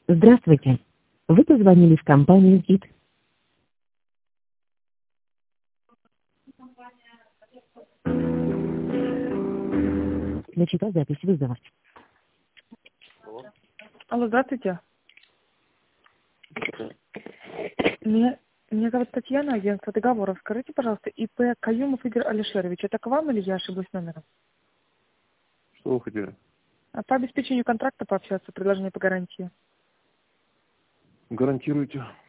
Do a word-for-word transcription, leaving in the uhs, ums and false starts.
Здравствуйте. Вы позвонили в компанию КИТ. Начата запись вызова. Алло, здравствуйте. Меня, меня зовут Татьяна, агентство договоров. Скажите, пожалуйста, ИП Каюмов Игорь Алишерович, это к вам или я ошиблась номером? Что вы хотели? А по обеспечению контракта пообщаться, предложение по гарантии. Гарантируете?